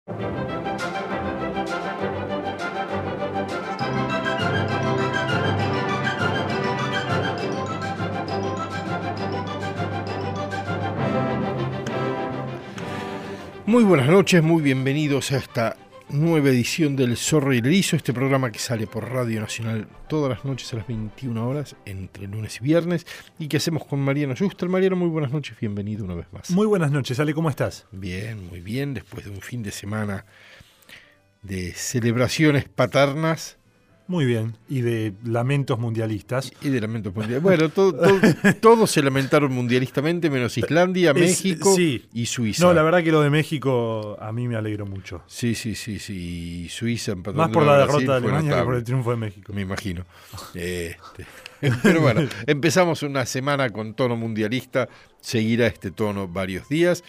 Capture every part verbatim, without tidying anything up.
Muy buenas noches, muy bienvenidos a esta nueva edición del Zorro y el Erizo, este programa que sale por Radio Nacional todas las noches a las veintiuna horas, entre lunes y viernes, y que hacemos con Mariano Yuster. Mariano, muy buenas noches, bienvenido una vez más. Muy buenas noches, Ale, ¿cómo estás? Bien, muy bien, después de un fin de semana de celebraciones paternas. Muy bien, y de lamentos mundialistas. Y de lamentos mundialistas. Bueno, todo, todo, todos se lamentaron mundialistamente, menos Islandia, México es, sí. y Suiza. No, la verdad que lo de México a mí me alegró mucho. Sí, sí, sí, sí. Suiza empató más por la Brasil, derrota de Alemania notable. que por el triunfo de México. Me imagino. Este, pero bueno, empezamos una semana con tono mundialista, seguirá este tono varios días.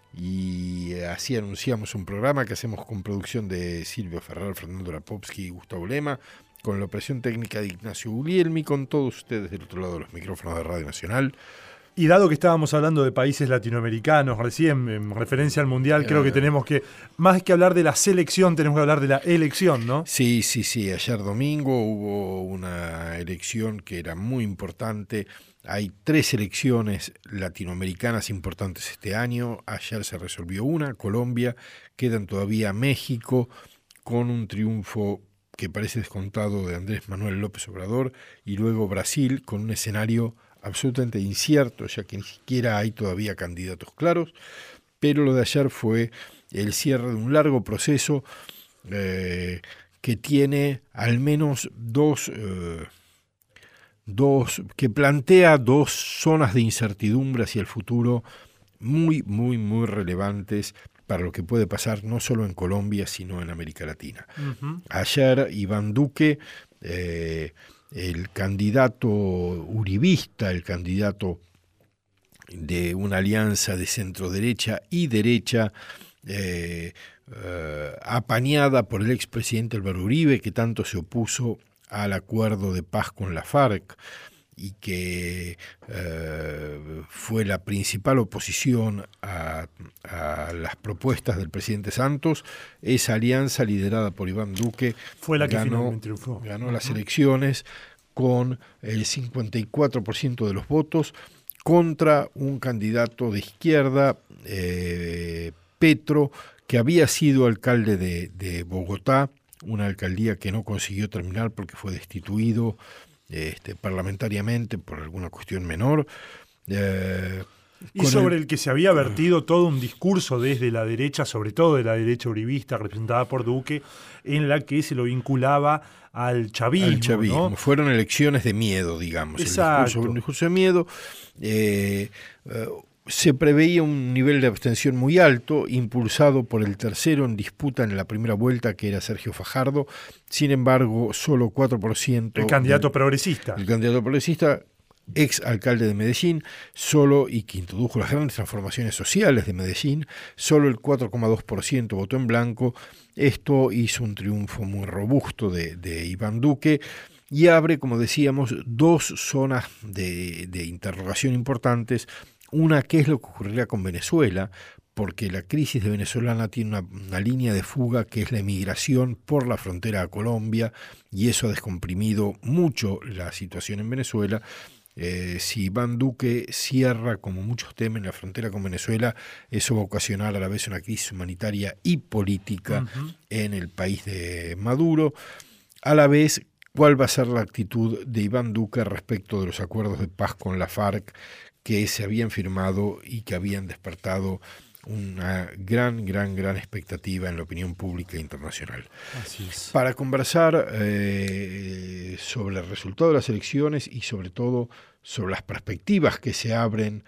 Y así anunciamos un programa que hacemos con producción de Silvio Ferrer, Fernando Rapovsky y Gustavo Lema, con la operación técnica de Ignacio Guglielmi, con todos ustedes del otro lado de los micrófonos de Radio Nacional. Y dado que estábamos hablando de países latinoamericanos recién, en referencia al Mundial, creo que tenemos que, más que hablar de la selección, tenemos que hablar de la elección, ¿no? Sí, sí, sí. Ayer domingo hubo una elección que era muy importante. Hay tres elecciones latinoamericanas importantes este año. Ayer se resolvió una, Colombia. Quedan todavía México, con un triunfo que parece descontado de Andrés Manuel López Obrador, y luego Brasil, con un escenario absolutamente incierto, ya que ni siquiera hay todavía candidatos claros. Pero lo de ayer fue el cierre de un largo proceso eh, que tiene al menos dos... Eh, Dos, que plantea dos zonas de incertidumbre hacia el futuro muy, muy, muy relevantes para lo que puede pasar no solo en Colombia, sino en América Latina. Uh-huh. Ayer Iván Duque, eh, el candidato uribista, el candidato de una alianza de centro-derecha y derecha, eh, eh, apañada por el expresidente Álvaro Uribe, que tanto se opuso al acuerdo de paz con la FARC y que eh, fue la principal oposición a, a las propuestas del presidente Santos. Esa alianza liderada por Iván Duque fue la que ganó, finalmente triunfó. ganó uh-huh. las elecciones con el cincuenta y cuatro por ciento de los votos contra un candidato de izquierda, eh, Petro, que había sido alcalde de, de Bogotá, una alcaldía que no consiguió terminar porque fue destituido este, parlamentariamente por alguna cuestión menor. Eh, y sobre el, el que se había vertido todo un discurso desde la derecha, sobre todo de la derecha uribista, representada por Duque, en la que se lo vinculaba al chavismo. Al chavismo. ¿No? Fueron elecciones de miedo, digamos. Exacto. El discurso, un discurso de miedo. Eh, eh, Se preveía un nivel de abstención muy alto, impulsado por el tercero en disputa en la primera vuelta, que era Sergio Fajardo. Sin embargo, solo cuatro por ciento... El candidato del, progresista. El candidato progresista, ex alcalde de Medellín, solo, y que introdujo las grandes transformaciones sociales de Medellín, solo el cuatro coma dos por ciento votó en blanco. Esto hizo un triunfo muy robusto de, de Iván Duque, y abre, como decíamos, dos zonas de, de interrogación importantes. Una, ¿qué es lo que ocurrirá con Venezuela? Porque la crisis de venezolana tiene una, una línea de fuga que es la emigración por la frontera a Colombia, y eso ha descomprimido mucho la situación en Venezuela. Eh, si Iván Duque cierra, como muchos temen, la frontera con Venezuela, eso va a ocasionar a la vez una crisis humanitaria y política uh-huh. en el país de Maduro. A la vez, ¿cuál va a ser la actitud de Iván Duque respecto de los acuerdos de paz con la FARC que se habían firmado y que habían despertado una gran, gran, gran expectativa en la opinión pública internacional? Así es. Para conversar eh, sobre el resultado de las elecciones y sobre todo sobre las perspectivas que se abren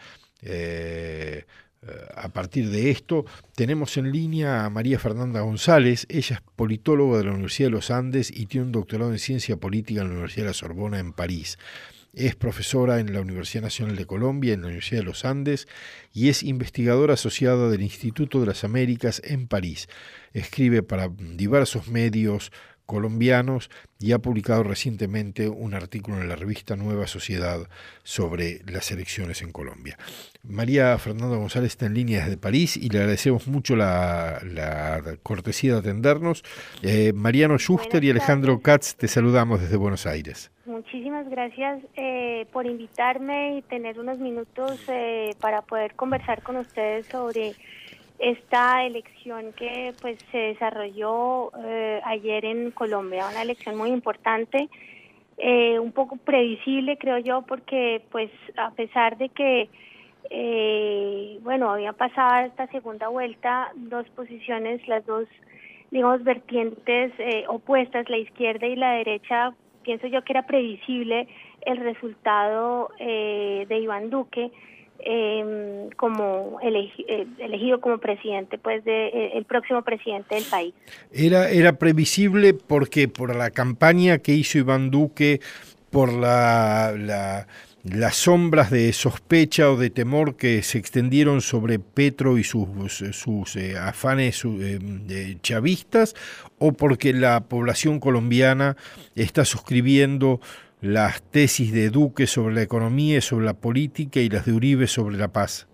eh, a partir de esto, tenemos en línea a María Fernanda González. Ella es politóloga de la Universidad de los Andes y tiene un doctorado en Ciencia Política en la Universidad de la Sorbona en París. Es profesora en la Universidad Nacional de Colombia, en la Universidad de los Andes, y es investigadora asociada del Instituto de las Américas en París. Escribe para diversos medios colombianos y ha publicado recientemente un artículo en la revista Nueva Sociedad sobre las elecciones en Colombia. María Fernanda González está en línea desde París y le agradecemos mucho la, la cortesía de atendernos. Eh, Mariano Schuster y Alejandro Katz, te saludamos desde Buenos Aires. Muchísimas gracias eh, por invitarme y tener unos minutos eh, para poder conversar con ustedes sobre esta elección que pues se desarrolló eh, ayer en Colombia, una elección muy importante, eh, un poco previsible creo yo, porque pues a pesar de que eh, bueno había pasado esta segunda vuelta, dos posiciones, las dos digamos vertientes eh, opuestas, la izquierda y la derecha, pienso yo que era previsible el resultado eh, de Iván Duque eh, como elegi eh, elegido como presidente, pues de eh, el próximo presidente del país. Era era previsible porque por la campaña que hizo Iván Duque, por la, la las sombras de sospecha o de temor que se extendieron sobre Petro y sus, sus eh, afanes su, eh, eh, chavistas, o porque la población colombiana está suscribiendo las tesis de Duque sobre la economía y sobre la política y las de Uribe sobre la paz.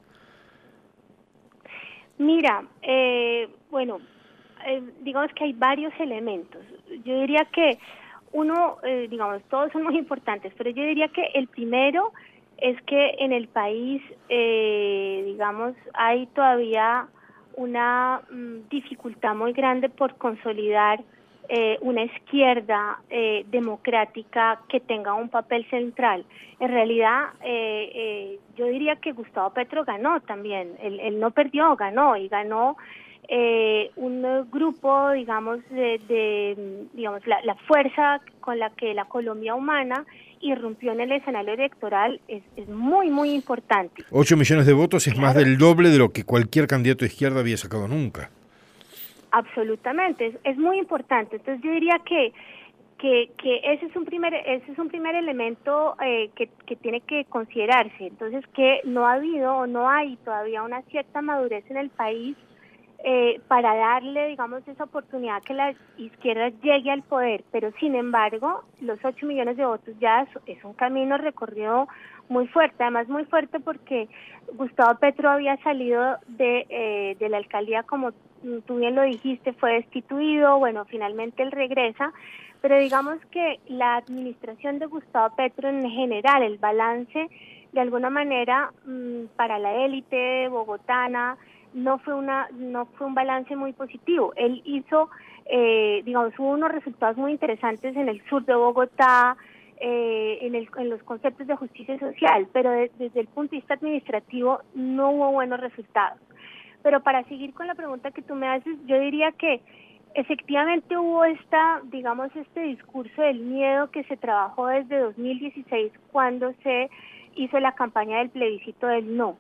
Mira, eh, bueno, eh, digamos que hay varios elementos. Yo diría que uno, eh, digamos, todos son muy importantes, pero yo diría que el primero es que en el país, eh, digamos, hay todavía una mm, dificultad muy grande por consolidar eh, una izquierda eh, democrática que tenga un papel central. En realidad, eh, eh, yo diría que Gustavo Petro ganó también, él, él no perdió, ganó, y ganó Eh, un grupo, digamos, de, de digamos, la, la fuerza con la que la Colombia humana irrumpió en el escenario electoral es, es muy, muy importante. Ocho millones de votos es claro. Más del doble de lo que cualquier candidato de izquierda había sacado nunca. Absolutamente, es, es muy importante. Entonces yo diría que que, que ese es un primer ese es un primer elemento eh, que, que tiene que considerarse. Entonces que no ha habido o no hay todavía una cierta madurez en el país Eh, para darle, digamos, esa oportunidad que la izquierda llegue al poder, pero sin embargo, los ocho millones de votos ya es, es un camino recorrido muy fuerte, además muy fuerte porque Gustavo Petro había salido de, eh, de la alcaldía, como tú bien lo dijiste, fue destituido, bueno, finalmente él regresa, pero digamos que la administración de Gustavo Petro en general, el balance, de alguna manera, mmm, para la élite bogotana, no fue una no fue un balance muy positivo. Él hizo, eh, digamos, hubo unos resultados muy interesantes en el sur de Bogotá, eh, en, el, en los conceptos de justicia social, pero de, desde el punto de vista administrativo no hubo buenos resultados. Pero para seguir con la pregunta que tú me haces, yo diría que efectivamente hubo esta, digamos, este discurso del miedo que se trabajó desde dos mil dieciséis cuando se hizo la campaña del plebiscito del no.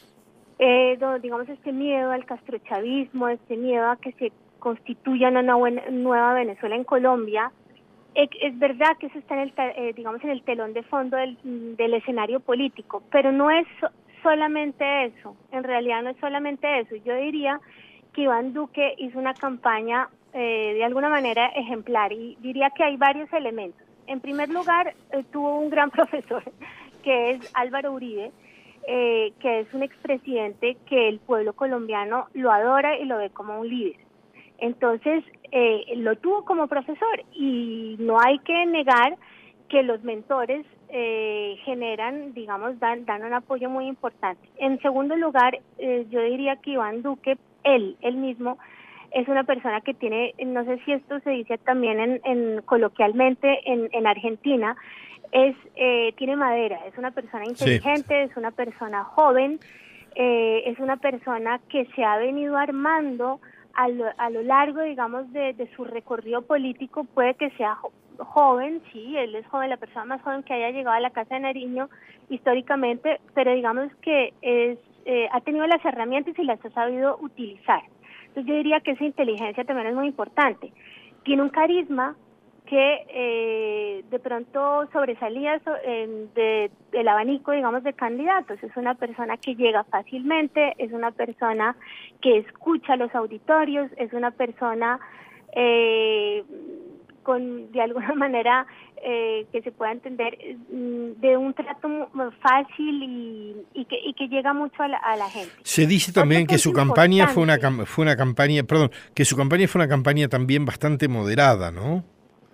Eh, digamos, este miedo al castrochavismo, este miedo a que se constituya una buena, nueva Venezuela en Colombia. Eh, es verdad que eso está en el, eh, digamos, en el telón de fondo del, del escenario político, pero no es so, solamente eso, en realidad no es solamente eso. Yo diría que Iván Duque hizo una campaña eh, de alguna manera ejemplar, y diría que hay varios elementos. En primer lugar, eh, tuvo un gran profesor, que es Álvaro Uribe, Eh, que es un expresidente que el pueblo colombiano lo adora y lo ve como un líder. Entonces, eh, lo tuvo como profesor, y no hay que negar que los mentores eh, generan, digamos, dan, dan un apoyo muy importante. En segundo lugar, eh, yo diría que Iván Duque, él, él mismo, es una persona que tiene, no sé si esto se dice también en, en coloquialmente en, en Argentina, es eh, tiene madera, es una persona inteligente, sí. Es una persona joven, eh, es una persona que se ha venido armando a lo, a lo largo, digamos, de, de su recorrido político. Puede que sea jo joven, sí, él es joven, la persona más joven que haya llegado a la Casa de Nariño históricamente, pero digamos que es, eh, ha tenido las herramientas y las ha sabido utilizar. Entonces yo diría que esa inteligencia también es muy importante. Tiene un carisma que eh, de pronto sobresalía so, eh, de, del abanico, digamos, de candidatos. Es una persona que llega fácilmente, es una persona que escucha los auditorios, es una persona eh, con de alguna manera eh, que se pueda entender, de un trato fácil y, y, que, y que llega mucho a la, a la gente. Se dice también que su campaña fue una fue una campaña, perdón, que su campaña fue una campaña también bastante moderada, ¿no?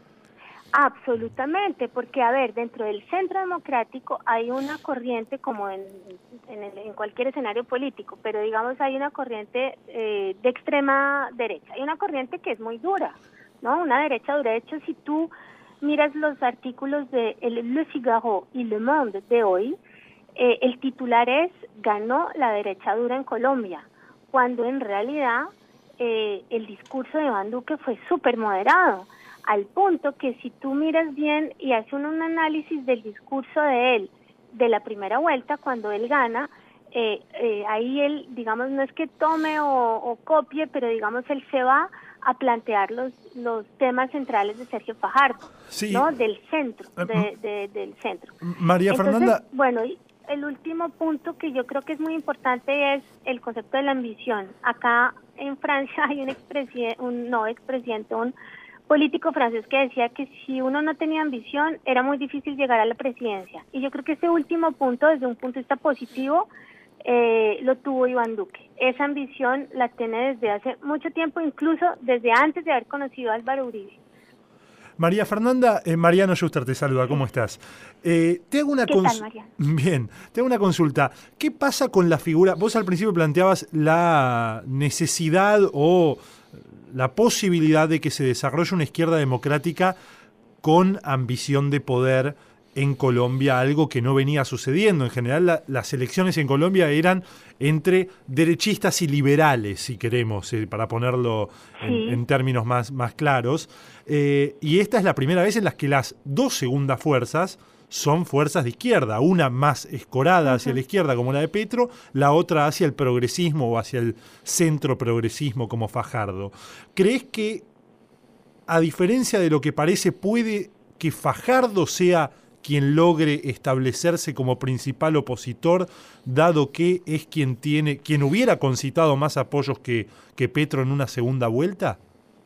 Absolutamente, porque a ver, dentro del Centro Democrático hay una corriente, como en, en, el, en cualquier escenario político, pero digamos hay una corriente eh, de extrema derecha, hay una corriente que es muy dura, ¿no? Una derecha dura. De hecho, si tú miras los artículos de el Le Figaro y Le Monde de hoy, eh, el titular es "Ganó la derecha dura en Colombia", cuando en realidad eh, el discurso de Iván Duque fue súper moderado, al punto que si tú miras bien y haces un, un análisis del discurso de él, de la primera vuelta, cuando él gana, eh, eh, ahí él, digamos, no es que tome o, o copie, pero digamos, él se va a plantear los, los temas centrales de Sergio Fajardo, sí. ¿no? Del centro, de, de, del centro. María Entonces, Fernanda. Bueno, y el último punto que yo creo que es muy importante es el concepto de la ambición. Acá en Francia hay un expresidente, un no expresidente, un político francés que decía que si uno no tenía ambición era muy difícil llegar a la presidencia. Y yo creo que este último punto, desde un punto de vista positivo, eh, lo tuvo Iván Duque. Esa ambición la tiene desde hace mucho tiempo, incluso desde antes de haber conocido a Álvaro Uribe. María Fernanda, eh, Mariano Schuster te saluda, ¿cómo estás? Eh, te hago una ¿Qué tal, Mariano? Bien, te hago una consulta. ¿Qué pasa con la figura? Vos al principio planteabas la necesidad o la posibilidad de que se desarrolle una izquierda democrática con ambición de poder en Colombia, algo que no venía sucediendo. En general, la, las elecciones en Colombia eran entre derechistas y liberales, si queremos, eh, para ponerlo en, sí. en términos más, más claros. Eh, y esta es la primera vez en la que las dos segundas fuerzas son fuerzas de izquierda, una más escorada hacia uh-huh. la izquierda como la de Petro, la otra hacia el progresismo o hacia el centro progresismo como Fajardo. ¿Crees que, a diferencia de lo que parece, puede que Fajardo sea quien logre establecerse como principal opositor, dado que es quien tiene, quien hubiera concitado más apoyos que, que Petro en una segunda vuelta?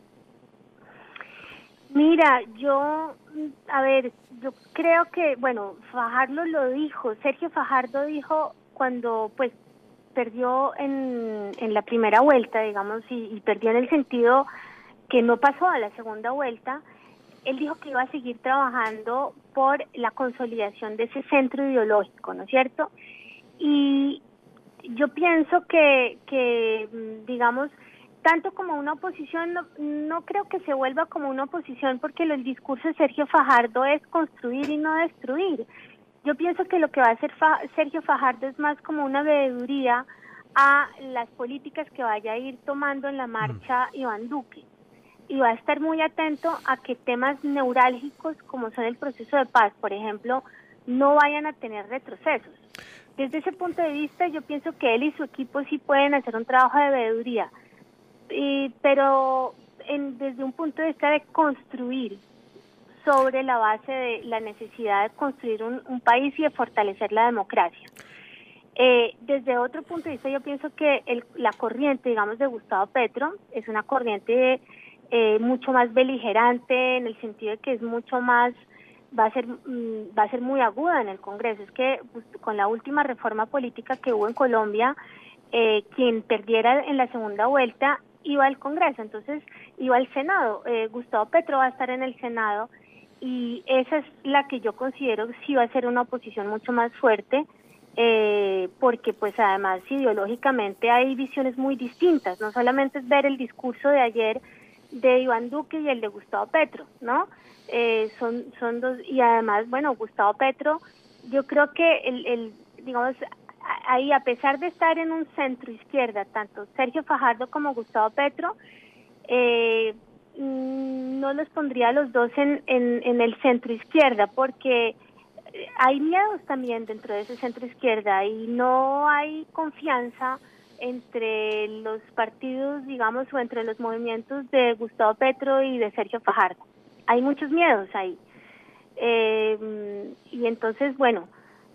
Mira, yo, a ver, yo creo que, bueno, Fajardo lo dijo, Sergio Fajardo dijo cuando pues perdió en, en la primera vuelta, digamos, y, y perdió en el sentido que no pasó a la segunda vuelta. Él dijo que iba a seguir trabajando por la consolidación de ese centro ideológico, ¿no es cierto? Y yo pienso que, que digamos, tanto como una oposición, no, no creo que se vuelva como una oposición, porque el discurso de Sergio Fajardo es construir y no destruir. Yo pienso que lo que va a hacer Fa- Sergio Fajardo es más como una veeduría a las políticas que vaya a ir tomando en la marcha mm. Iván Duque. Y va a estar muy atento a que temas neurálgicos como son el proceso de paz, por ejemplo, no vayan a tener retrocesos. Desde ese punto de vista, yo pienso que él y su equipo sí pueden hacer un trabajo de veeduría, y, pero en, desde un punto de vista de construir sobre la base de la necesidad de construir un, un país y de fortalecer la democracia. Eh, desde otro punto de vista, yo pienso que el, la corriente, digamos, de Gustavo Petro es una corriente de, Eh, mucho más beligerante, en el sentido de que es mucho más, va a ser mm, va a ser muy aguda en el Congreso. Es que pues, con la última reforma política que hubo en Colombia, eh, quien perdiera en la segunda vuelta iba al Congreso, entonces iba al Senado. Eh, Gustavo Petro va a estar en el Senado y esa es la que yo considero que sí va a ser una oposición mucho más fuerte, eh, porque pues además ideológicamente hay visiones muy distintas. No solamente es ver el discurso de ayer de Iván Duque y el de Gustavo Petro, ¿no? Eh, son son dos, y además, bueno, Gustavo Petro, yo creo que el, el digamos, ahí, a pesar de estar en un centro izquierda, tanto Sergio Fajardo como Gustavo Petro, eh, no los pondría a los dos en, en, en el centro izquierda, porque hay miedos también dentro de ese centro izquierda y no hay confianza entre los partidos, digamos, o entre los movimientos de Gustavo Petro y de Sergio Fajardo. Hay muchos miedos ahí. Eh, y entonces, bueno,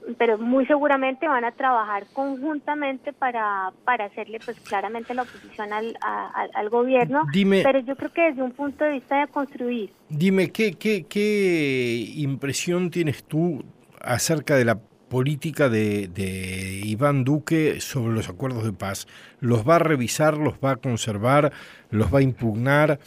pero muy seguramente van a trabajar conjuntamente para, para hacerle pues claramente la oposición al, a, al gobierno, dime, pero yo creo que desde un punto de vista de construir. Dime, ¿qué, qué, qué impresión tienes tú acerca de la política de, de Iván Duque sobre los acuerdos de paz? ¿Los va a revisar, los va a conservar, los va a impugnar?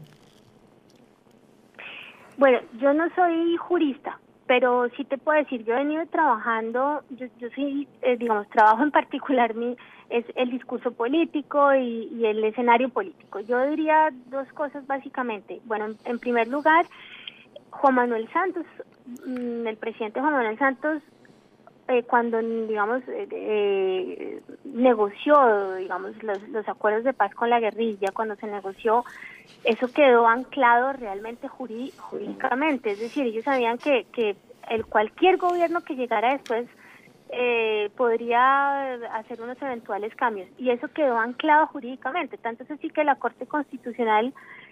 Bueno, yo no soy jurista, pero sí te puedo decir, yo he venido trabajando, yo, yo soy, eh, digamos, trabajo en particular mi es el discurso político y, y el escenario político. Yo diría dos cosas básicamente. Bueno, en, en primer lugar, Juan Manuel Santos, el presidente Juan Manuel Santos, eh, cuando, digamos, eh, eh, negoció, digamos, los, los acuerdos de paz con la guerrilla, cuando se negoció, eso quedó anclado realmente jurídicamente. Es decir, ellos sabían que, que el cualquier gobierno que llegara después eh, podría hacer unos eventuales cambios. Y eso quedó anclado jurídicamente. Tanto es así que la Corte Constitucional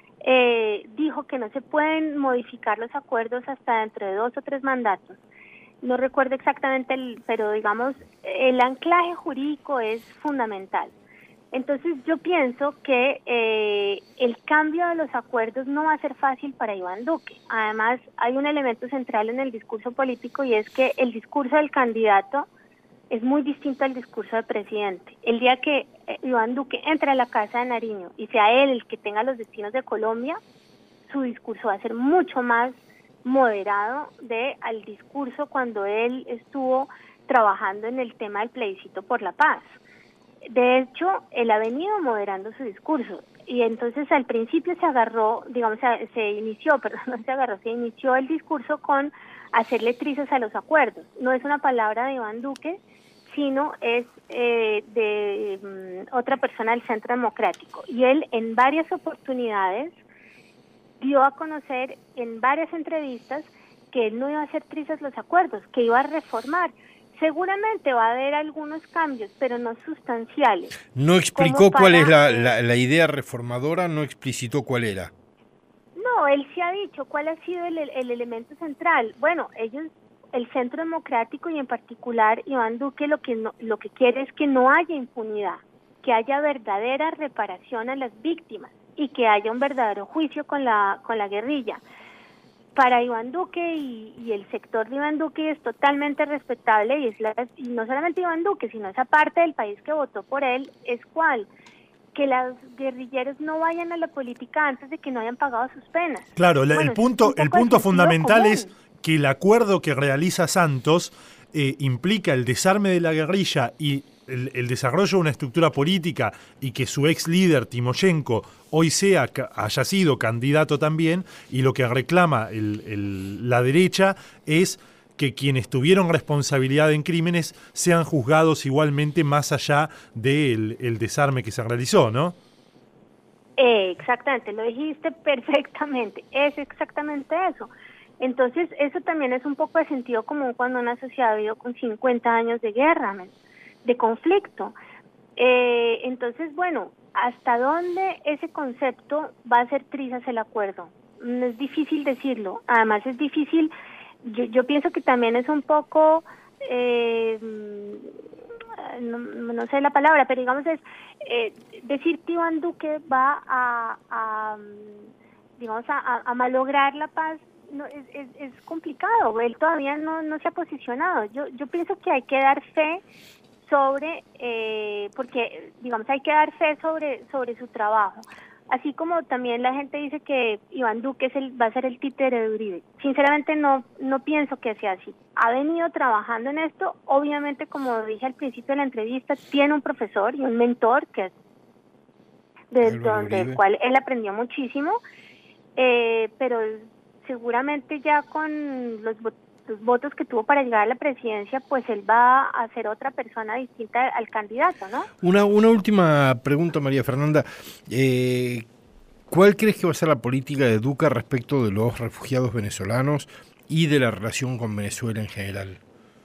eh, dijo que no se pueden modificar los acuerdos hasta dentro de dos o tres mandatos. No recuerdo exactamente, el, pero digamos, el anclaje jurídico es fundamental. Entonces yo pienso que eh, el cambio de los acuerdos no va a ser fácil para Iván Duque. Además, hay un elemento central en el discurso político y es que el discurso del candidato es muy distinto al discurso del presidente. El día que eh, Iván Duque entre a la Casa de Nariño y sea él el que tenga los destinos de Colombia, su discurso va a ser mucho más moderado de al discurso cuando él estuvo trabajando en el tema del plebiscito por la paz. De hecho, él ha venido moderando su discurso y entonces al principio se agarró, digamos, se, se inició, perdón, no se agarró, se inició el discurso con hacerle trizas a los acuerdos. No es una palabra de Iván Duque, sino es eh, de um, otra persona del Centro Democrático. Y él en varias oportunidades dio a conocer en varias entrevistas que él no iba a hacer trizas los acuerdos, que iba a reformar. Seguramente va a haber algunos cambios, pero no sustanciales. ¿No explicó cuál es la, la, la idea reformadora? ¿No explicitó cuál era? No, él sí ha dicho cuál ha sido el, el elemento central. Bueno, ellos, el Centro Democrático y en particular Iván Duque, lo que, no, lo que quiere es que no haya impunidad, que haya verdadera reparación a las víctimas y que haya un verdadero juicio con la con la guerrilla. Para Iván Duque y, y el sector de Iván Duque es totalmente respetable y es la, y no solamente Iván Duque, sino esa parte del país que votó por él, es cuál, que los guerrilleros no vayan a la política antes de que no hayan pagado sus penas. Claro, la, bueno, el punto, el punto fundamental es que el acuerdo que realiza Santos eh, implica el desarme de la guerrilla y El, el desarrollo de una estructura política y que su ex líder Timoshenko hoy sea, haya sido candidato también, y lo que reclama el, el, la derecha es que quienes tuvieron responsabilidad en crímenes sean juzgados igualmente más allá del el desarme que se realizó, ¿no? Eh, exactamente, lo dijiste perfectamente, es exactamente eso. Entonces eso también es un poco de sentido común cuando una sociedad vivió con cincuenta años de guerra, ¿no?, de conflicto. Eh, entonces, bueno, ¿hasta dónde ese concepto va a hacer trizas el acuerdo? No es difícil decirlo. Además es difícil, yo, yo pienso que también es un poco, eh, no, no sé la palabra, pero digamos es eh, decir que Iván Duque va a, a digamos, a, a malograr la paz. No, es, es, es complicado. Él todavía no, no se ha posicionado. Yo, yo pienso que hay que dar fe sobre, eh, porque digamos hay que dar fe sobre sobre su trabajo, así como también la gente dice que Iván Duque es el, va a ser el títere de Uribe. Sinceramente no no pienso que sea así. Ha venido trabajando en esto, obviamente como dije al principio de la entrevista, tiene un profesor y un mentor que es de donde el cual él aprendió muchísimo, eh, pero seguramente ya con los los votos que tuvo para llegar a la presidencia, pues él va a ser otra persona distinta al candidato, ¿no? Una, una última pregunta, María Fernanda. Eh, ¿Cuál crees que va a ser la política de Duque respecto de los refugiados venezolanos y de la relación con Venezuela en general?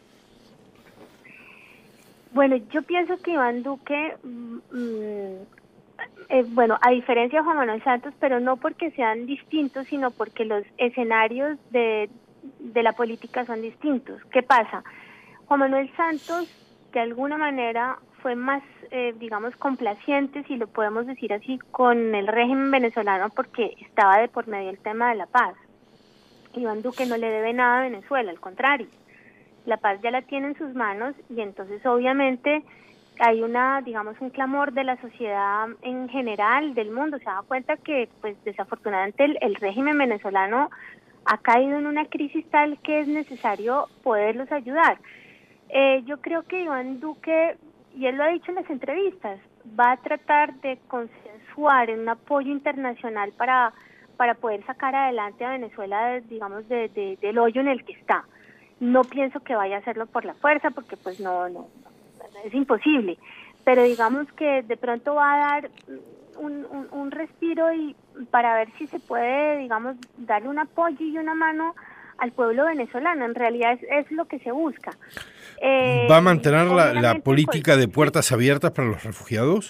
Bueno, yo pienso que Iván Duque, mmm, eh, bueno, a diferencia de Juan Manuel Santos, pero no porque sean distintos, sino porque los escenarios de de la política son distintos. ¿Qué pasa? Juan Manuel Santos, de alguna manera, fue más, eh, digamos, complaciente, si lo podemos decir así, con el régimen venezolano porque estaba de por medio el tema de la paz. Iván Duque no le debe nada a Venezuela, al contrario. La paz ya la tiene en sus manos y entonces obviamente hay una, digamos, un clamor de la sociedad en general, del mundo. Se da cuenta que, pues, desafortunadamente el, el régimen venezolano ha caído en una crisis tal que es necesario poderlos ayudar. Eh, yo creo que Iván Duque, y él lo ha dicho en las entrevistas, va a tratar de consensuar en un apoyo internacional para, para poder sacar adelante a Venezuela, digamos, de, de, del hoyo en el que está. No pienso que vaya a hacerlo por la fuerza, porque pues no, no, es imposible, pero digamos que de pronto va a dar un, un, un respiro y para ver si se puede, digamos, darle un apoyo y una mano al pueblo venezolano. En realidad es, es lo que se busca. Eh, ¿Va a mantener la, la política pues, de puertas abiertas para los refugiados?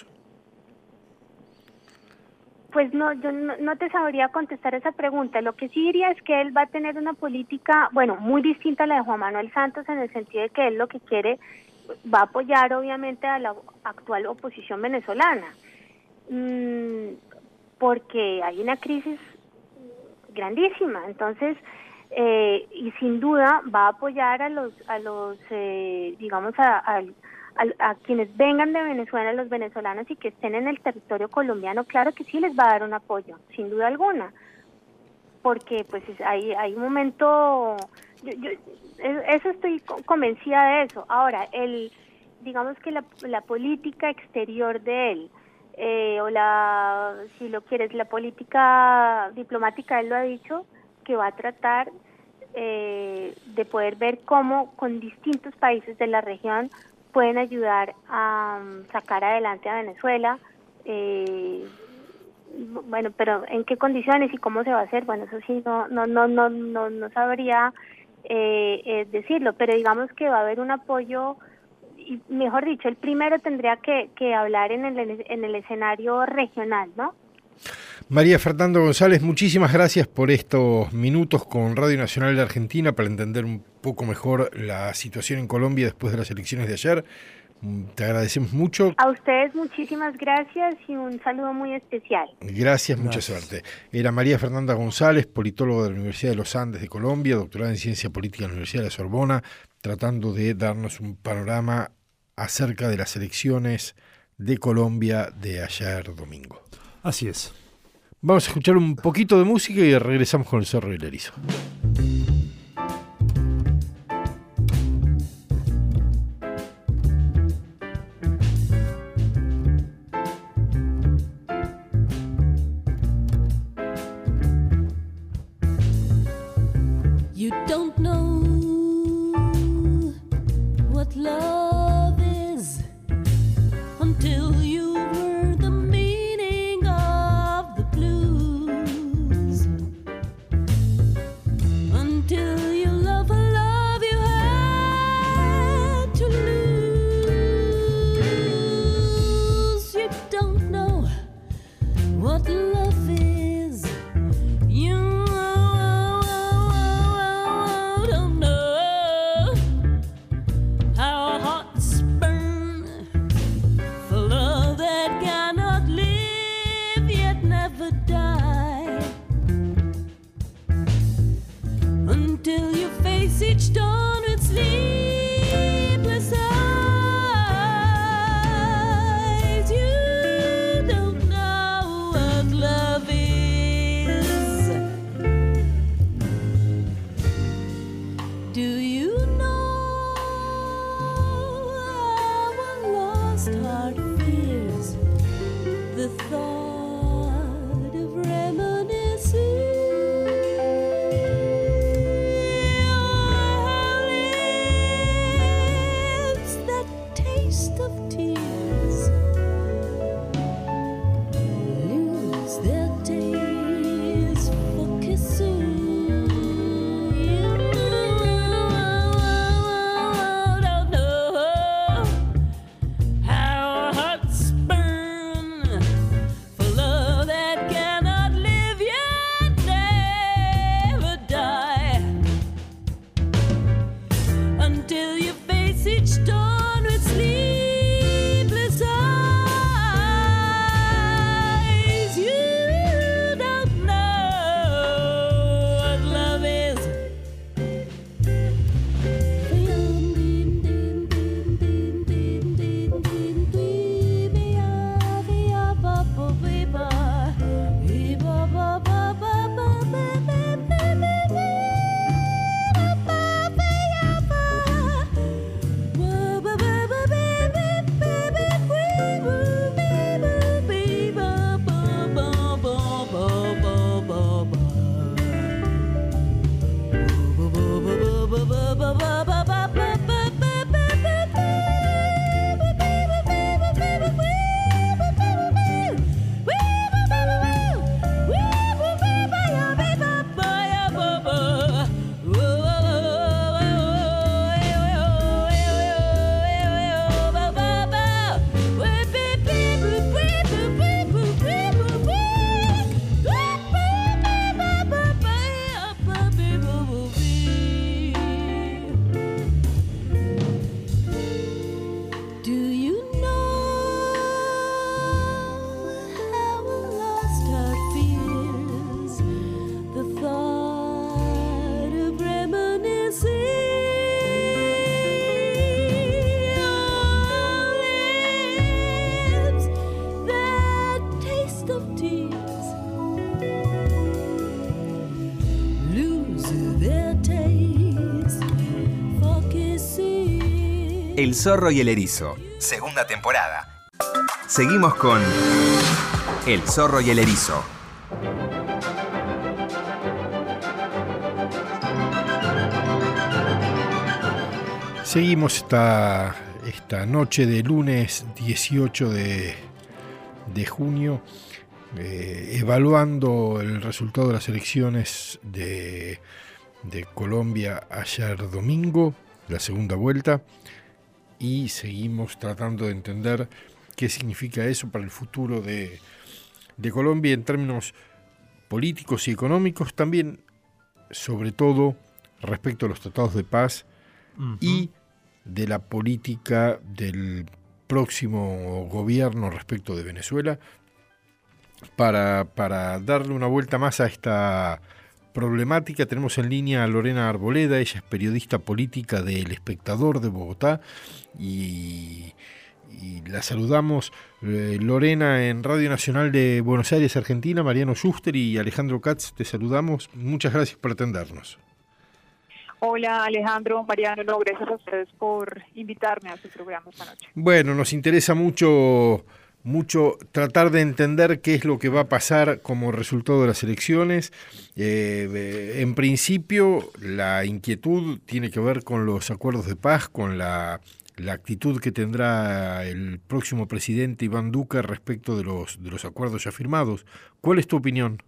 Pues no, yo no, no te sabría contestar esa pregunta. Lo que sí diría es que él va a tener una política, bueno, muy distinta a la de Juan Manuel Santos, en el sentido de que él lo que quiere, va a apoyar obviamente a la actual oposición venezolana, mm, porque hay una crisis grandísima. Entonces, eh, y sin duda va a apoyar a los, a los, eh, digamos, a, a, a, a quienes vengan de Venezuela, los venezolanos y que estén en el territorio colombiano. Claro que sí les va a dar un apoyo, sin duda alguna, porque pues hay, hay un momento, yo, yo, eso estoy convencida de eso. Ahora, el, digamos que la, la política exterior de él, eh, o la, si lo quieres, la política diplomática, él lo ha dicho, que va a tratar eh, de poder ver cómo con distintos países de la región pueden ayudar a um, sacar adelante a Venezuela. Eh, bueno, pero en qué condiciones y cómo se va a hacer, bueno, eso sí no no no no no, no sabría eh, eh, decirlo, pero digamos que va a haber un apoyo, y mejor dicho, el primero tendría que, que hablar en el en el escenario regional, ¿no? María Fernanda González, muchísimas gracias por estos minutos con Radio Nacional de Argentina para entender un poco mejor la situación en Colombia después de las elecciones de ayer. Te agradecemos mucho. A ustedes muchísimas gracias y un saludo muy especial. Gracias, mucha gracias. Suerte. Era María Fernanda González, politóloga de la Universidad de los Andes de Colombia, doctorada en Ciencia Política en la Universidad de la Sorbona, tratando de darnos un panorama acerca de las elecciones de Colombia de ayer domingo. Así es. Vamos a escuchar un poquito de música y regresamos con el Zorro y el Erizo. You don't know what love is until you heard the meaning of the blues, until you love a love you had to lose. You don't know what love is. You until you face each dawn with sleepless eyes. You don't know what love is. Do you know how a lost heart fears the thought of reminiscing? El zorro y el erizo, segunda temporada. Seguimos con El zorro y el erizo. Seguimos esta, esta noche de lunes dieciocho de, de junio eh, evaluando el resultado de las elecciones de, de Colombia ayer domingo, la segunda vuelta, y seguimos tratando de entender qué significa eso para el futuro de, de Colombia en términos políticos y económicos, también sobre todo respecto a los tratados de paz uh-huh. y de la política del próximo gobierno respecto de Venezuela, para, para darle una vuelta más a esta problemática. Tenemos en línea a Lorena Arboleda, ella es periodista política de El Espectador de Bogotá, y, y la saludamos. Eh, Lorena, en Radio Nacional de Buenos Aires, Argentina, Mariano Schuster y Alejandro Katz, te saludamos. Muchas gracias por atendernos. Hola Alejandro, Mariano, no, gracias a ustedes por invitarme a su programa esta noche. Bueno, nos interesa mucho, mucho tratar de entender qué es lo que va a pasar como resultado de las elecciones. Eh, en principio, la inquietud tiene que ver con los acuerdos de paz, con la, la actitud que tendrá el próximo presidente Iván Duque respecto de los, de los acuerdos ya firmados. ¿Cuál es tu opinión?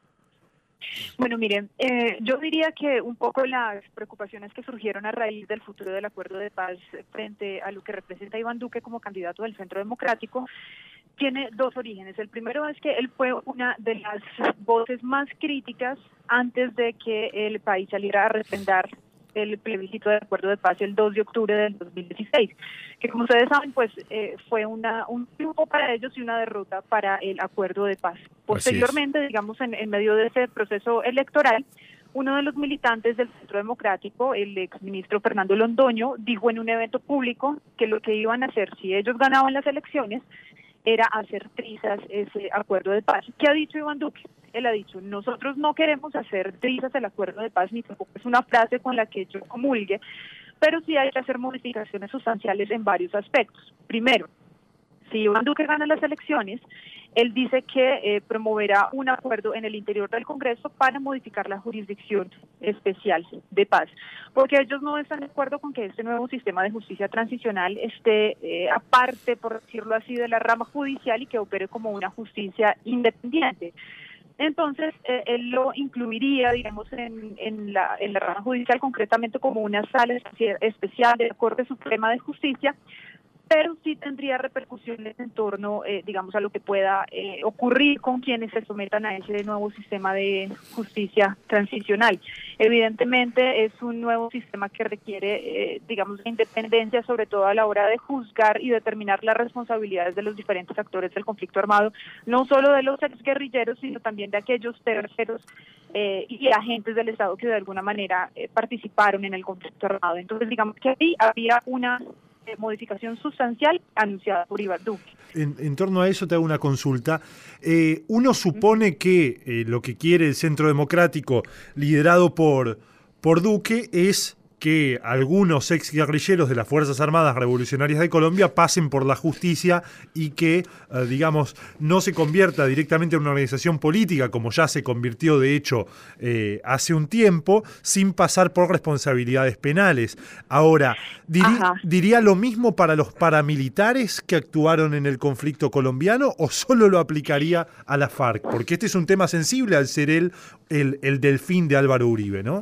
Bueno, miren, eh, yo diría que un poco las preocupaciones que surgieron a raíz del futuro del acuerdo de paz frente a lo que representa Iván Duque como candidato del Centro Democrático tiene dos orígenes. El primero es que él fue una de las voces más críticas antes de que el país saliera a refrendar el plebiscito del acuerdo de paz el dos de octubre del dos mil dieciséis, que como ustedes saben, pues eh, fue una un triunfo para ellos y una derrota para el acuerdo de paz. Posteriormente, digamos, en, en medio de ese proceso electoral, uno de los militantes del Centro Democrático, el exministro Fernando Londoño, dijo en un evento público que lo que iban a hacer si ellos ganaban las elecciones era hacer trizas ese acuerdo de paz. ¿Qué ha dicho Iván Duque? Él ha dicho, nosotros no queremos hacer trizas el acuerdo de paz, ni tampoco es una frase con la que yo comulgue, pero sí hay que hacer modificaciones sustanciales en varios aspectos. Primero, si Iván Duque gana las elecciones, él dice que eh, promoverá un acuerdo en el interior del Congreso para modificar la jurisdicción especial de paz, porque ellos no están de acuerdo con que este nuevo sistema de justicia transicional esté eh, aparte, por decirlo así, de la rama judicial y que opere como una justicia independiente. Entonces, eh, él lo incluiría, digamos, en, en, la, en la rama judicial, concretamente como una sala especial de la Corte Suprema de Justicia, pero sí tendría repercusiones en torno, eh, digamos, a lo que pueda eh, ocurrir con quienes se sometan a ese nuevo sistema de justicia transicional. Evidentemente es un nuevo sistema que requiere, eh, digamos, independencia, sobre todo a la hora de juzgar y determinar las responsabilidades de los diferentes actores del conflicto armado, no solo de los exguerrilleros, sino también de aquellos terceros eh, y agentes del Estado que de alguna manera eh, participaron en el conflicto armado. Entonces, digamos que ahí había una modificación sustancial anunciada por Iván Duque. En, en torno a eso te hago una consulta. Eh, uno supone que eh, lo que quiere el Centro Democrático, liderado por, por Duque, es que algunos ex guerrilleros de las Fuerzas Armadas Revolucionarias de Colombia pasen por la justicia y que, eh, digamos, no se convierta directamente en una organización política, como ya se convirtió, de hecho, eh, hace un tiempo, sin pasar por responsabilidades penales. Ahora, diri- ¿diría lo mismo para los paramilitares que actuaron en el conflicto colombiano o solo lo aplicaría a la FARC? Porque este es un tema sensible al ser él el, el delfín de Álvaro Uribe, ¿no?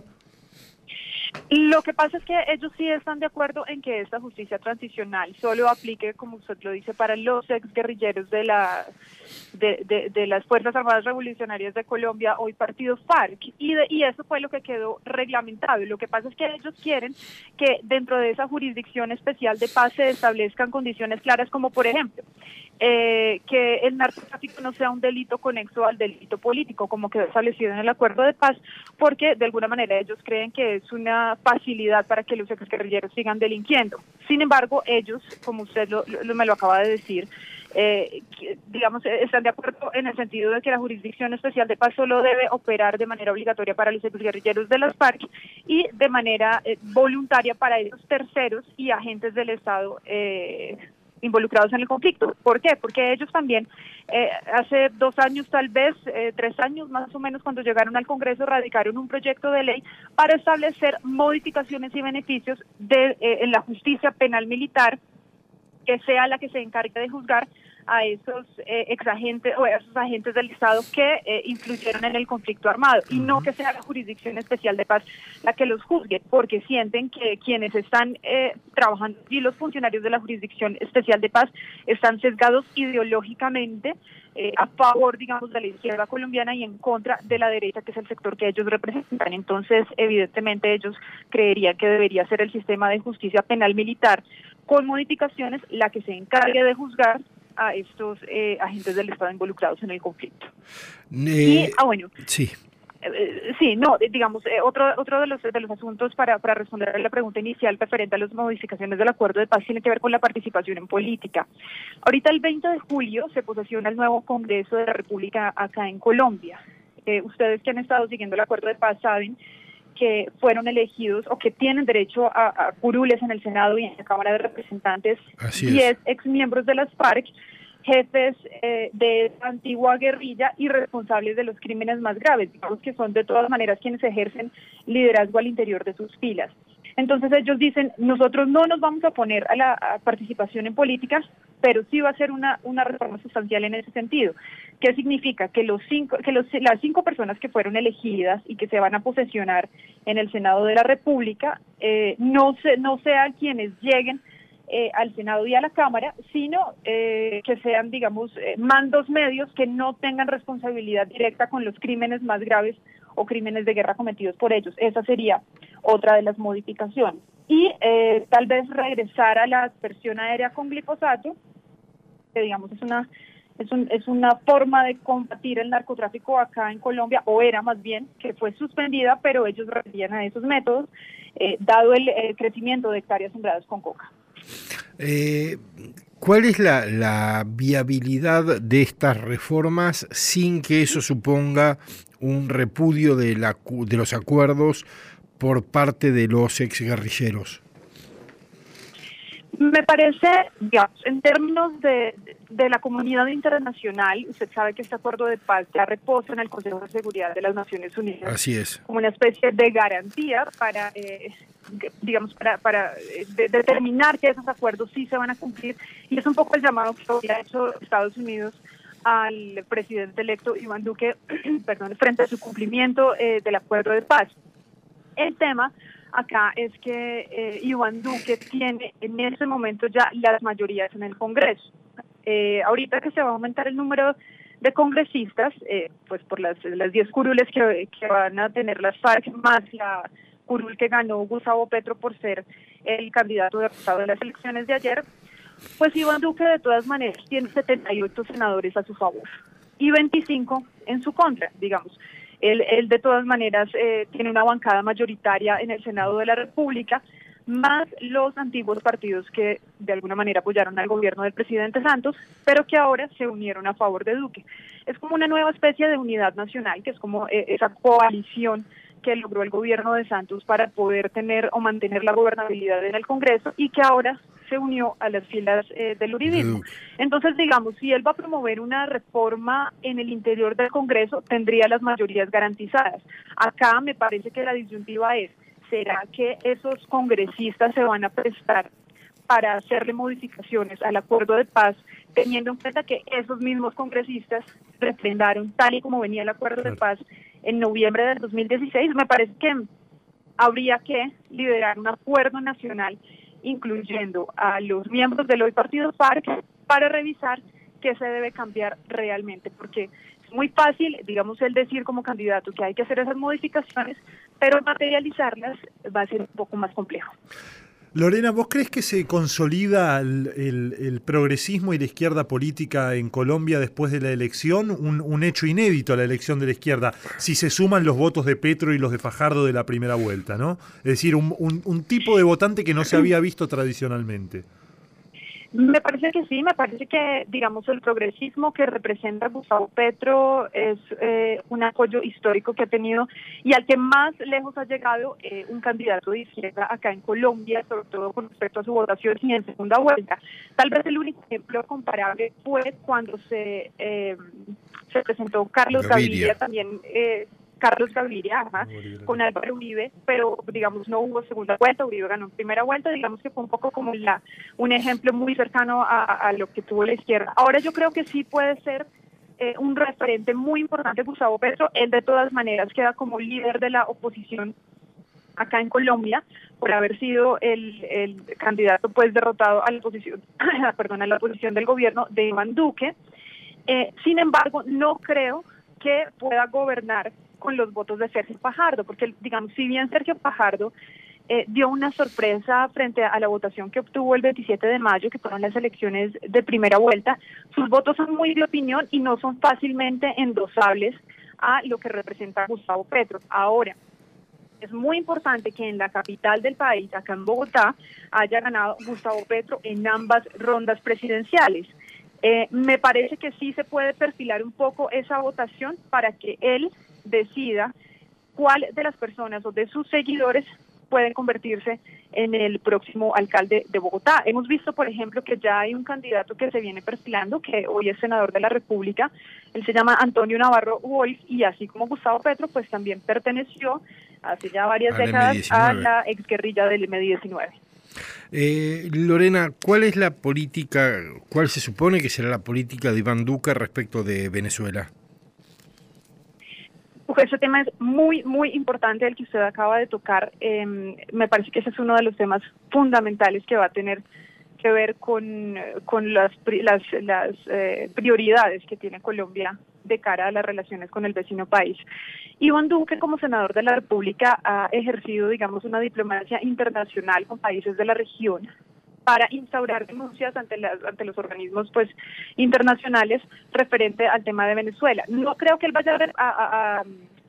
Lo que pasa es que ellos sí están de acuerdo en que esta justicia transicional solo aplique, como usted lo dice, para los exguerrilleros de la de, de, de las Fuerzas Armadas Revolucionarias de Colombia, hoy partido FARC, y, de, y eso fue lo que quedó reglamentado. Lo que pasa es que ellos quieren que dentro de esa jurisdicción especial de paz se establezcan condiciones claras, como por ejemplo, eh, que el narcotráfico no sea un delito conexo al delito político, como quedó establecido en el acuerdo de paz, porque de alguna manera ellos creen que es una facilidad para que los exguerrilleros sigan delinquiendo. Sin embargo, ellos, como usted lo, lo, me lo acaba de decir, eh, que, digamos, están de acuerdo en el sentido de que la Jurisdicción Especial de Paz solo debe operar de manera obligatoria para los exguerrilleros de las FARC y de manera eh, voluntaria para esos terceros y agentes del Estado eh, involucrados en el conflicto. ¿Por qué? Porque ellos también, eh, hace dos años tal vez, eh, tres años más o menos, cuando llegaron al Congreso, radicaron un proyecto de ley para establecer modificaciones y beneficios de, eh, en la justicia penal militar, que sea la que se encargue de juzgar a esos eh, exagentes o a esos agentes del Estado que eh, influyeron en el conflicto armado, y no que sea la Jurisdicción Especial de Paz la que los juzgue, porque sienten que quienes están eh, trabajando y los funcionarios de la Jurisdicción Especial de Paz están sesgados ideológicamente eh, a favor, digamos, de la izquierda colombiana y en contra de la derecha, que es el sector que ellos representan. Entonces, evidentemente, ellos creerían que debería ser el sistema de justicia penal militar con modificaciones la que se encargue de juzgar a estos eh, agentes del Estado involucrados en el conflicto. Eh, y, ah, bueno. Sí. Eh, sí, no, digamos, eh, otro otro de los de los asuntos para, para responder a la pregunta inicial referente a las modificaciones del acuerdo de paz tiene que ver con la participación en política. Ahorita el veinte de julio se posesiona el nuevo Congreso de la República acá en Colombia. Eh, ustedes que han estado siguiendo el acuerdo de paz saben que fueron elegidos o que tienen derecho a, a curules en el Senado y en la Cámara de Representantes diez exmiembros de las FARC, jefes eh, de antigua guerrilla y responsables de los crímenes más graves, digamos que son de todas maneras quienes ejercen liderazgo al interior de sus filas. Entonces ellos dicen, nosotros no nos vamos a oponer a la a participación en política, pero sí va a ser una, una reforma sustancial en ese sentido. ¿Qué significa? Que los cinco, que los, las cinco personas que fueron elegidas y que se van a posesionar en el Senado de la República eh, no, se, no sean quienes lleguen eh, al Senado y a la Cámara, sino eh, que sean, digamos, eh, mandos medios que no tengan responsabilidad directa con los crímenes más graves o crímenes de guerra cometidos por ellos. Esa sería otra de las modificaciones. Y eh, tal vez regresar a la aspersión aérea con glifosato, que digamos es una es, un, es una forma de combatir el narcotráfico acá en Colombia, o era más bien, que fue suspendida, pero ellos recurrían a esos métodos, eh, dado el, el crecimiento de hectáreas sembradas con coca. Eh, ¿Cuál es la, la viabilidad de estas reformas sin que eso suponga un repudio de, la, de los acuerdos por parte de los exguerrilleros? Me parece, digamos, en términos de, de la comunidad internacional, usted sabe que este acuerdo de paz ya reposa en el Consejo de Seguridad de las Naciones Unidas. Así es. Como una especie de garantía para, eh, digamos, para, para eh, de, determinar que esos acuerdos sí se van a cumplir. Y es un poco el llamado que había hecho Estados Unidos al presidente electo Iván Duque, perdón, frente a su cumplimiento eh, del acuerdo de paz. El tema acá es que eh, Iván Duque tiene en ese momento ya las mayorías en el Congreso. Eh, ahorita que se va a aumentar el número de congresistas, eh, pues por las las diez curules que, que van a tener las FARC, más la curul que ganó Gustavo Petro por ser el candidato derrotado en las elecciones de ayer, pues Iván Duque de todas maneras tiene setenta y ocho senadores a su favor y veinticinco en su contra, digamos. Él, él de todas maneras eh, tiene una bancada mayoritaria en el Senado de la República, más los antiguos partidos que de alguna manera apoyaron al gobierno del presidente Santos, pero que ahora se unieron a favor de Duque. Es como una nueva especie de unidad nacional, que es como eh, esa coalición que logró el gobierno de Santos para poder tener o mantener la gobernabilidad en el Congreso y que ahora se unió a las filas eh, del uribismo. Entonces, digamos, si él va a promover una reforma en el interior del Congreso, tendría las mayorías garantizadas. Acá me parece que la disyuntiva es, ¿será que esos congresistas se van a prestar para hacerle modificaciones al acuerdo de paz, teniendo en cuenta que esos mismos congresistas refrendaron tal y como venía el acuerdo de paz en noviembre del dos mil dieciséis? Me parece que habría que liderar un acuerdo nacional incluyendo a los miembros del hoy partido FARC para revisar qué se debe cambiar realmente, porque es muy fácil, digamos, el decir como candidato que hay que hacer esas modificaciones, pero materializarlas va a ser un poco más complejo. Lorena, ¿vos crees que se consolida el, el, el progresismo y la izquierda política en Colombia después de la elección? Un, un hecho inédito a la elección de la izquierda, si se suman los votos de Petro y los de Fajardo de la primera vuelta, ¿no? Es decir, un, un, un tipo de votante que no se había visto tradicionalmente. Me parece que sí, me parece que, digamos, el progresismo que representa Gustavo Petro es eh, un apoyo histórico que ha tenido y al que más lejos ha llegado eh, un candidato de izquierda acá en Colombia, sobre todo con respecto a su votación y en segunda vuelta. Tal vez el único ejemplo comparable fue cuando se, eh, se presentó Carlos Gaviria, Gaviria también. Eh, Carlos Gaviria, ajá, con Álvaro Uribe, pero digamos no hubo segunda vuelta, Uribe ganó en primera vuelta, digamos que fue un poco como la un ejemplo muy cercano a, a lo que tuvo la izquierda. Ahora yo creo que sí puede ser eh, un referente muy importante Gustavo Petro. Él de todas maneras queda como líder de la oposición acá en Colombia por haber sido el, el candidato pues derrotado a la oposición, perdón, a la oposición del gobierno de Iván Duque. Eh, sin embargo, no creo que pueda gobernar con los votos de Sergio Fajardo, porque digamos, si bien Sergio Fajardo eh, dio una sorpresa frente a la votación que obtuvo el veintisiete de mayo, que fueron las elecciones de primera vuelta, sus votos son muy de opinión y no son fácilmente endosables a lo que representa Gustavo Petro. Ahora, es muy importante que en la capital del país, acá en Bogotá, haya ganado Gustavo Petro en ambas rondas presidenciales. Eh, me parece que sí se puede perfilar un poco esa votación para que él decida cuál de las personas o de sus seguidores pueden convertirse en el próximo alcalde de Bogotá. Hemos visto, por ejemplo, que ya hay un candidato que se viene perfilando, que hoy es senador de la República. Él se llama Antonio Navarro Wolf y así como Gustavo Petro, pues también perteneció hace ya varias Al décadas eme diecinueve. a la exguerrilla del eme diecinueve. Eh, Lorena, ¿cuál es la política, cuál se supone que será la política de Iván Duque respecto de Venezuela? Ese tema es muy, muy importante, el que usted acaba de tocar. Eh, me parece que ese es uno de los temas fundamentales que va a tener que ver con, con las, las, las eh, prioridades que tiene Colombia de cara a las relaciones con el vecino país. Iván Duque, como senador de la República, ha ejercido, digamos, una diplomacia internacional con países de la región para instaurar denuncias ante las, ante los organismos pues internacionales referente al tema de Venezuela. No creo que él vaya a, a, a,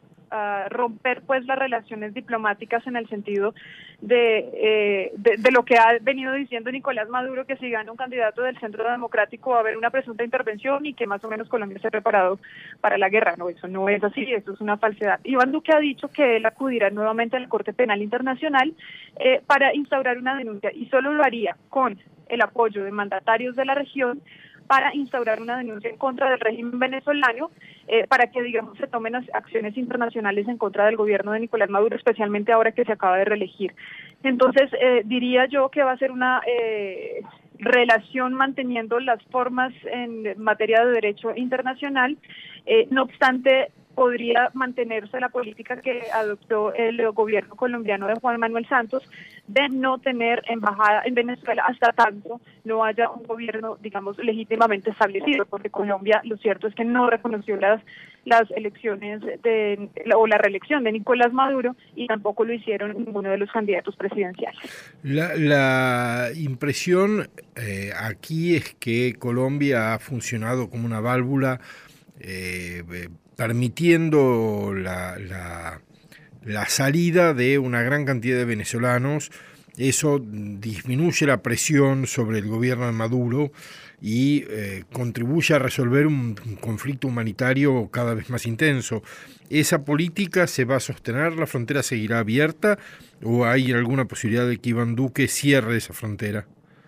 a romper pues las relaciones diplomáticas en el sentido de, eh, de, de lo que ha venido diciendo Nicolás Maduro, que si gana un candidato del Centro Democrático va a haber una presunta intervención y que más o menos Colombia se ha preparado para la guerra. No, eso no es así, eso es una falsedad. Iván Duque ha dicho que él acudirá nuevamente a la Corte Penal Internacional eh, para instaurar una denuncia y solo lo haría con el apoyo de mandatarios de la región para instaurar una denuncia en contra del régimen venezolano, eh, para que, digamos, se tomen acciones internacionales en contra del gobierno de Nicolás Maduro, especialmente ahora que se acaba de reelegir. Entonces, eh, diría yo que va a ser una eh, relación manteniendo las formas en materia de derecho internacional. Eh, no obstante, podría mantenerse la política que adoptó el gobierno colombiano de Juan Manuel Santos de no tener embajada en Venezuela hasta tanto no haya un gobierno, digamos, legítimamente establecido, porque Colombia, lo cierto es que no reconoció las las elecciones de o la reelección de Nicolás Maduro y tampoco lo hicieron ninguno de los candidatos presidenciales. La, la impresión eh, aquí es que Colombia ha funcionado como una válvula eh, eh, permitiendo la, la, la salida de una gran cantidad de venezolanos. Eso disminuye la presión sobre el gobierno de Maduro y eh, contribuye a resolver un, un conflicto humanitario cada vez más intenso. ¿Esa política se va a sostener? ¿La frontera seguirá abierta? ¿O hay alguna posibilidad de que Iván Duque cierre esa frontera?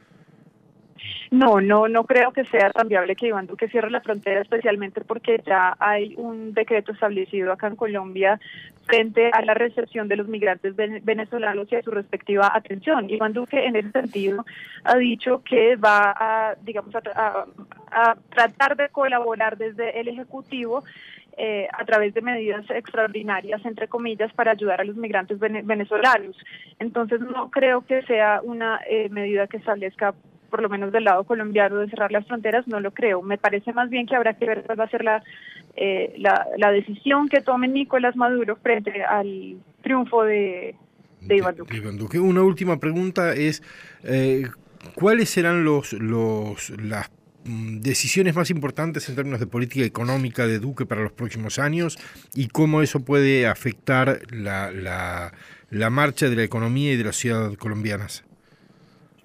No, no, no creo que sea tan viable que Iván Duque cierre la frontera, especialmente porque ya hay un decreto establecido acá en Colombia frente a la recepción de los migrantes venezolanos y a su respectiva atención. Iván Duque, en ese sentido, ha dicho que va a, digamos, a, a, a tratar de colaborar desde el Ejecutivo eh, a través de medidas extraordinarias, entre comillas, para ayudar a los migrantes venezolanos. Entonces, no creo que sea una eh, medida que establezca, por lo menos del lado colombiano, de cerrar las fronteras, no lo creo. Me parece más bien que habrá que ver cuál va a ser la, eh, la, la decisión que tome Nicolás Maduro frente al triunfo de, de Iván Duque. De, de Iván Duque. Una última pregunta es, eh, ¿cuáles serán los, los, las decisiones más importantes en términos de política económica de Duque para los próximos años y cómo eso puede afectar la, la, la marcha de la economía y de las ciudades colombianas?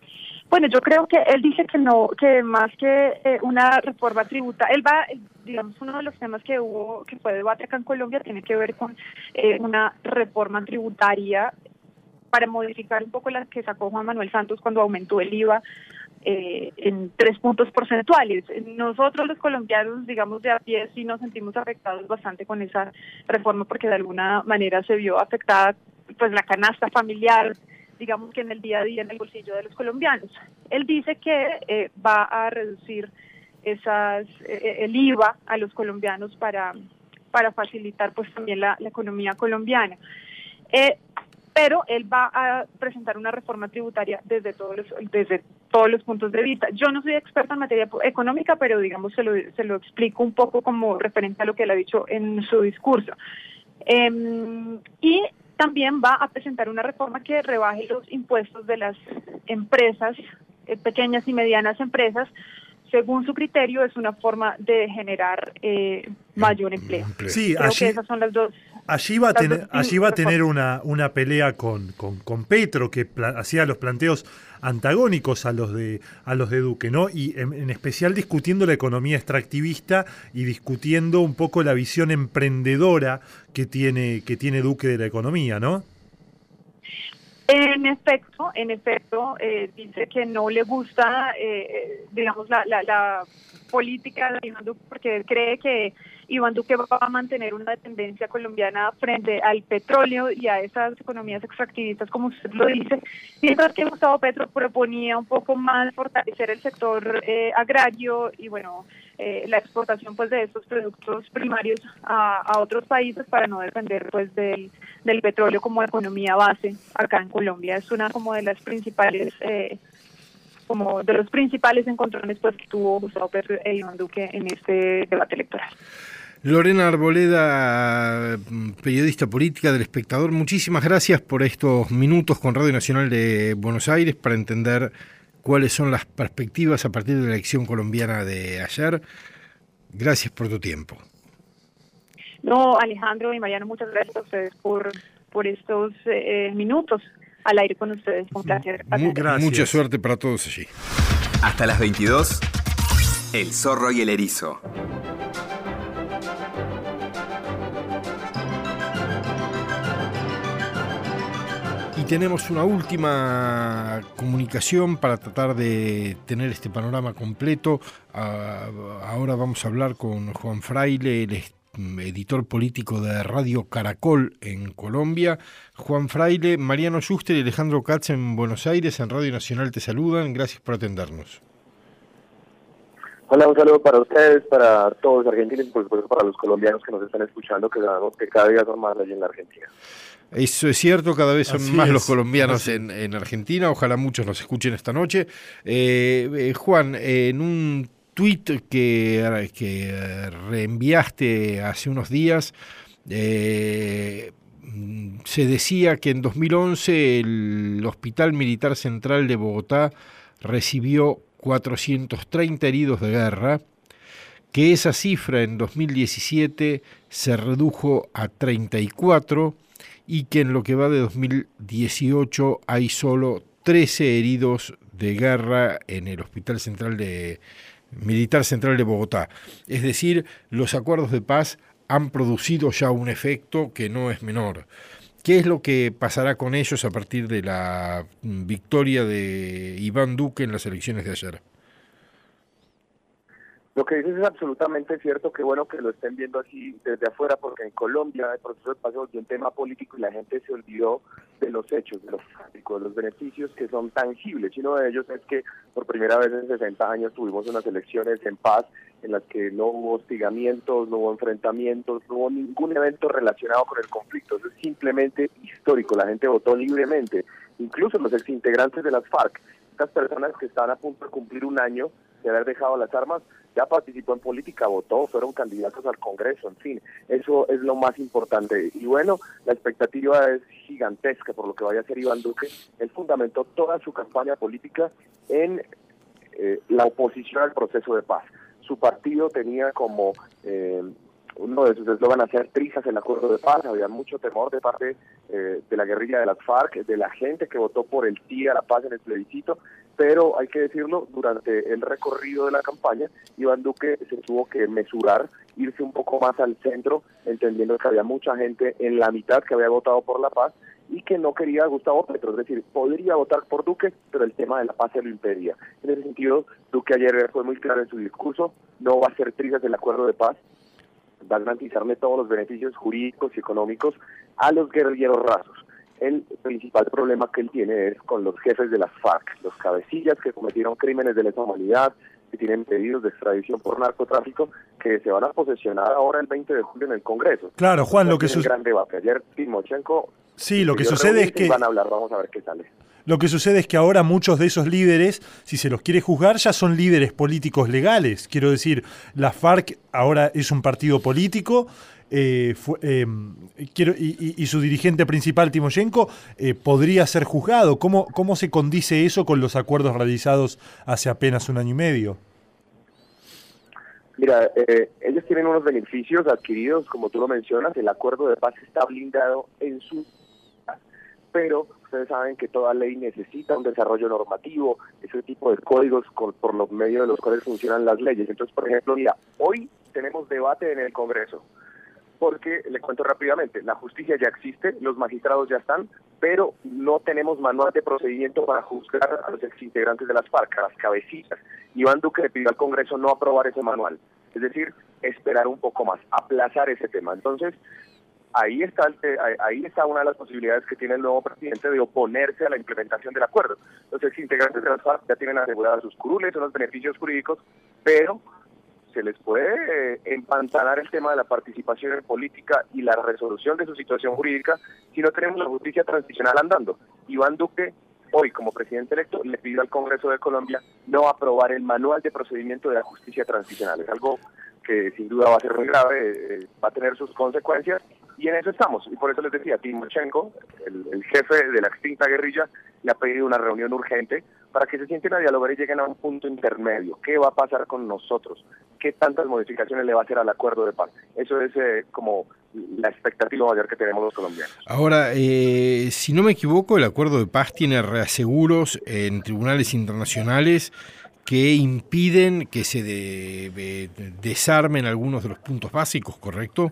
Bueno, yo creo que él dice que no, que más que eh, una reforma tributaria, él va, digamos, uno de los temas que hubo, que fue debate acá en Colombia, tiene que ver con eh, una reforma tributaria para modificar un poco la que sacó Juan Manuel Santos cuando aumentó el I V A eh, en tres puntos porcentuales. Nosotros los colombianos, digamos, de a pie sí nos sentimos afectados bastante con esa reforma porque de alguna manera se vio afectada pues la canasta familiar, digamos que en el día a día en el bolsillo de los colombianos. Él dice que eh, va a reducir esas eh, el I V A a los colombianos para, para facilitar pues también la, la economía colombiana. Eh, pero él va a presentar una reforma tributaria desde todos los, desde todos los puntos de vista. Yo no soy experta en materia económica, pero digamos se lo, se lo explico un poco como referente a lo que él ha dicho en su discurso. Eh, y también va a presentar una reforma que rebaje los impuestos de las empresas, eh, pequeñas y medianas empresas. Según su criterio, es una forma de generar eh, mayor empleo. Sí, Creo allí, que esas son las dos. allí va a tener, dos allí va a tener reformas. una, una pelea con, con, con Petro, que pla- hacía los planteos antagónicos a los de a los de Duque, ¿no? Y en, en especial discutiendo la economía extractivista y discutiendo un poco la visión emprendedora que tiene que tiene Duque de la economía, ¿no? En efecto, en efecto, eh, dice que no le gusta, eh, digamos, la, la, la política de Iván Duque, porque él cree que Iván Duque va a mantener una dependencia colombiana frente al petróleo y a esas economías extractivistas, como usted lo dice, mientras que Gustavo Petro proponía un poco más fortalecer el sector eh, agrario y, bueno, eh, la exportación pues de estos productos primarios a, a otros países para no depender pues del, del petróleo como economía base acá en Colombia. Es una como de las principales eh, como de los principales encontrones pues que tuvo Gustavo Petro e Iván Duque en este debate electoral. Lorena Arboleda, periodista política del Espectador, muchísimas gracias por estos minutos con Radio Nacional de Buenos Aires para entender cuáles son las perspectivas a partir de la elección colombiana de ayer. Gracias por tu tiempo. No, Alejandro y Mariano, muchas gracias a ustedes por, por estos eh, minutos al aire con ustedes. Un placer. Gracias. Mucha suerte para todos allí. Hasta las veintidós, El Zorro y el Erizo. Y tenemos una última comunicación para tratar de tener este panorama completo. Ahora vamos a hablar con Juan Fraile, el editor político de Radio Caracol en Colombia. Juan Fraile, Mariano Schuster y Alejandro Katz en Buenos Aires, en Radio Nacional te saludan. Gracias por atendernos. Hola, un saludo para ustedes, para todos los argentinos y por supuesto para los colombianos que nos están escuchando, que, que cada día son más allí en la Argentina. Eso es cierto, cada vez son Así más es. los colombianos en, en Argentina, ojalá muchos nos escuchen esta noche. Eh, eh, Juan, eh, en un tuit que, que reenviaste hace unos días, eh, se decía que en dos mil once el Hospital Militar Central de Bogotá recibió cuatrocientos treinta heridos de guerra, que esa cifra en dos mil diecisiete se redujo a treinta y cuatro y que en lo que va de dos mil dieciocho hay solo trece heridos de guerra en el Hospital Central de Militar Central de Bogotá. Es decir, los acuerdos de paz han producido ya un efecto que no es menor. ¿Qué es lo que pasará con ellos a partir de la victoria de Iván Duque en las elecciones de ayer? Lo que dices es absolutamente cierto, que bueno que lo estén viendo así desde afuera, porque en Colombia el proceso de paz volvió un tema político y la gente se olvidó de los hechos, de los fácticos, de los beneficios que son tangibles. Y uno de ellos es que por primera vez en sesenta años tuvimos unas elecciones en paz en las que no hubo hostigamientos, no hubo enfrentamientos, no hubo ningún evento relacionado con el conflicto. Eso es simplemente histórico, la gente votó libremente, incluso los exintegrantes de las FARC, estas personas que están a punto de cumplir un año de haber dejado las armas, ya participó en política, votó, fueron candidatos al Congreso, en fin, eso es lo más importante. Y bueno, la expectativa es gigantesca por lo que vaya a hacer Iván Duque. Él fundamentó toda su campaña política en eh, la oposición al proceso de paz. Su partido tenía como eh, uno de sus eslóganes hacer trizas el acuerdo de paz. Había mucho temor de parte eh, de la guerrilla de las FARC, de la gente que votó por el sí a la paz en el plebiscito, pero hay que decirlo, durante el recorrido de la campaña, Iván Duque se tuvo que mesurar, irse un poco más al centro, entendiendo que había mucha gente en la mitad que había votado por la paz y que no quería a Gustavo Petro, es decir, podría votar por Duque, pero el tema de la paz se lo impedía. En ese sentido, Duque ayer fue muy claro en su discurso, no va a ser trizas el acuerdo de paz, va a garantizarle todos los beneficios jurídicos y económicos a los guerrilleros rasos. El principal problema que él tiene es con los jefes de las FARC, los cabecillas que cometieron crímenes de lesa humanidad, que tienen pedidos de extradición por narcotráfico, que se van a posesionar ahora el veinte de julio en el Congreso. Claro, Juan, lo que sucede... sucede... gran debate. Ayer Timochenko... Sí, lo que sucede es que... Van a hablar, vamos a ver qué sale. Lo que sucede es que ahora muchos de esos líderes, si se los quiere juzgar, ya son líderes políticos legales. Quiero decir, la FARC ahora es un partido político, eh, fue, eh, quiero, y, y, y su dirigente principal, Timoshenko, eh, podría ser juzgado. ¿Cómo, ¿Cómo se condice eso con los acuerdos realizados hace apenas un año y medio? Mira, eh, ellos tienen unos beneficios adquiridos, como tú lo mencionas, el acuerdo de paz está blindado en su... pero ustedes saben que toda ley necesita un desarrollo normativo, ese tipo de códigos con, por los medios de los cuales funcionan las leyes. Entonces, por ejemplo, mira, hoy tenemos debate en el Congreso, porque, le cuento rápidamente, la justicia ya existe, los magistrados ya están, pero no tenemos manual de procedimiento para juzgar a los exintegrantes de las FARC, a las cabecillas. Iván Duque le pidió al Congreso no aprobar ese manual, es decir, esperar un poco más, aplazar ese tema. Entonces, ahí está, ahí está una de las posibilidades que tiene el nuevo presidente de oponerse a la implementación del acuerdo. Los exintegrantes de las FARC ya tienen aseguradas sus curules, unos beneficios jurídicos, pero se les puede eh, empantanar el tema de la participación en política y la resolución de su situación jurídica si no tenemos la justicia transicional andando. Iván Duque, hoy como presidente electo, le pidió al Congreso de Colombia no aprobar el manual de procedimiento de la justicia transicional. Es algo que sin duda va a ser muy grave, eh, va a tener sus consecuencias, y en eso estamos. Y por eso les decía, Timochenko, el, el jefe de la extinta guerrilla, le ha pedido una reunión urgente para que se sienten a dialogar y lleguen a un punto intermedio. ¿Qué va a pasar con nosotros? ¿Qué tantas modificaciones le va a hacer al acuerdo de paz? Eso es eh, como la expectativa mayor que tenemos los colombianos. Ahora, eh, si no me equivoco, el acuerdo de paz tiene reaseguros en tribunales internacionales que impiden que se de, de, desarmen algunos de los puntos básicos, ¿correcto?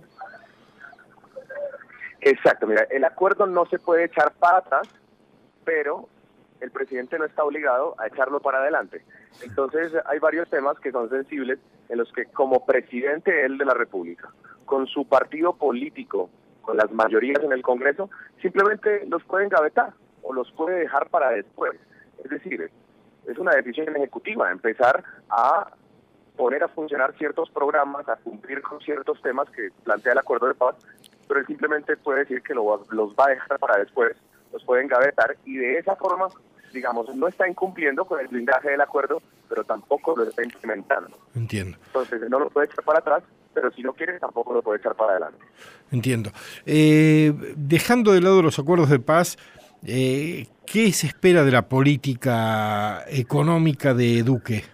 Exacto, mira, el acuerdo no se puede echar para atrás, pero el presidente no está obligado a echarlo para adelante. Entonces hay varios temas que son sensibles en los que como presidente él de la República, con su partido político, con las mayorías en el Congreso, simplemente los puede engavetar o los puede dejar para después. Es decir, es una decisión ejecutiva, empezar a poner a funcionar ciertos programas, a cumplir con ciertos temas que plantea el acuerdo de paz, pero él simplemente puede decir que lo, los va a dejar para después, los puede engavetar, y de esa forma, digamos, no está incumpliendo con el blindaje del acuerdo, pero tampoco lo está implementando. Entiendo. Entonces, no lo puede echar para atrás, pero si no quiere, tampoco lo puede echar para adelante. Entiendo. Eh, dejando de lado los acuerdos de paz, eh, ¿qué se espera de la política económica de Duque?